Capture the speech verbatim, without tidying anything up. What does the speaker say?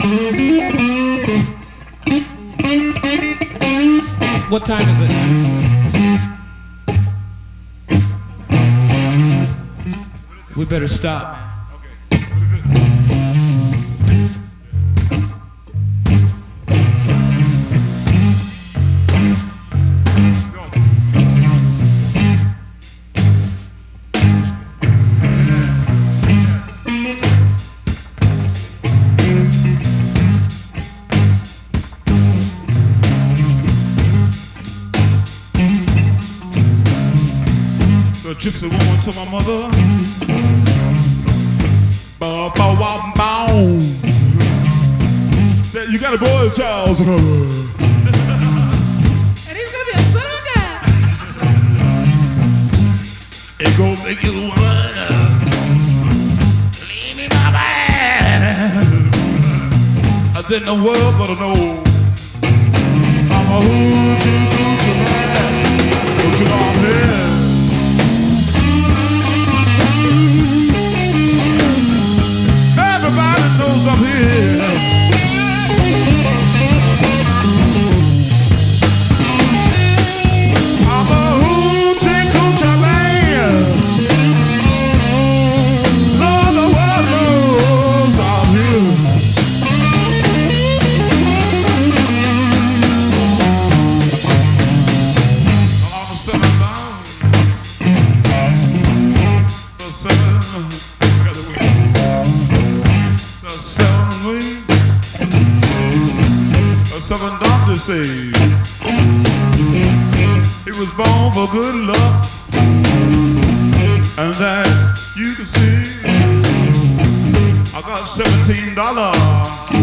What time is it? We better stop. The gypsy woman to my mother. Bow, bow, wow, bow. Said, you got a boy, Charles. And he's gonna be a son of a gun. It gonna make you wanna leave me my man. I think the world better know I'm a hoochie coochie man. Don't you know I'm here? Everybody knows I'm here. I'm a hoochie coochie man. Lord, the world knows I'm here. I'm a seven down. The seven. I got the wing. The seven wing. The seven doctors say he was born for good luck, and that you can see I got seventeen dollars